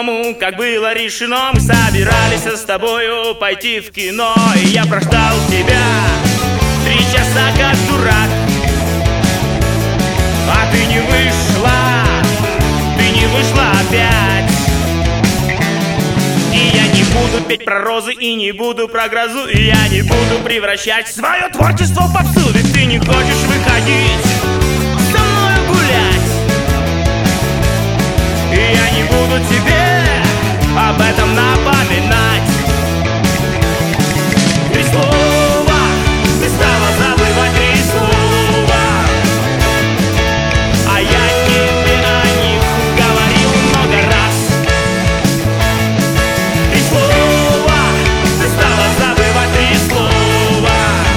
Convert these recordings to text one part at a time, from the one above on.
по-другому, как было решено. Мы собирались с тобою пойти в кино, и я прождал тебя 3 часа как дурак. А ты не вышла опять. И я не буду петь про розы, и не буду про грозу, и я не буду превращать свое творчество в попсу. Ведь ты не хочешь выходить со мною гулять, и я не буду тебе об этом напоминать. 3 слова, ты стала забывать 3 слова, а я тебе о них говорил много раз. 3 слова, ты стала забывать 3 слова.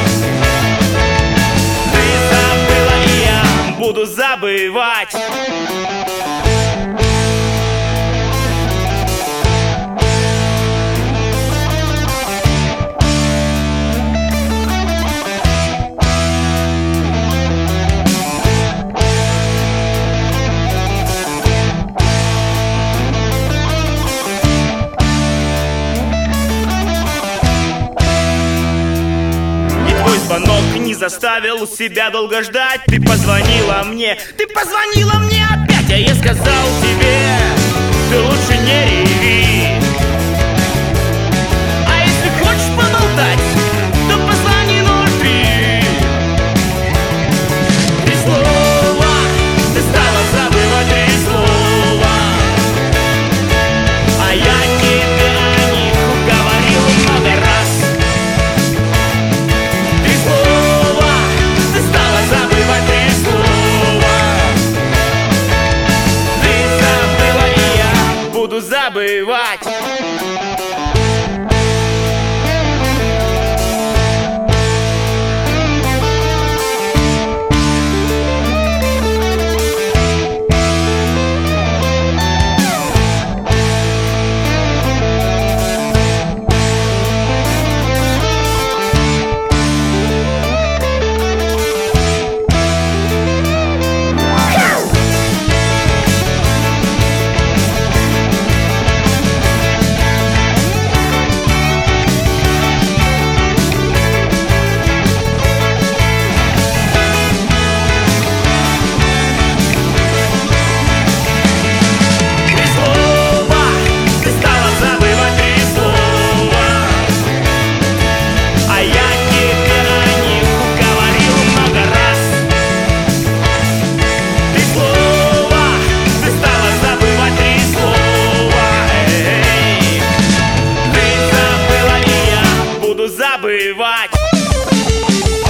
Ты забыла, и я буду забывать. Звонок не заставил себя долго ждать. Ты позвонила мне опять, а я сказал тебе: ты лучше не реви. А если хочешь поболтать, то позвони 03. 3 слова, ты стала забывать 3 слова, а я тебе о них говорил много раз. Забывать. Забывать.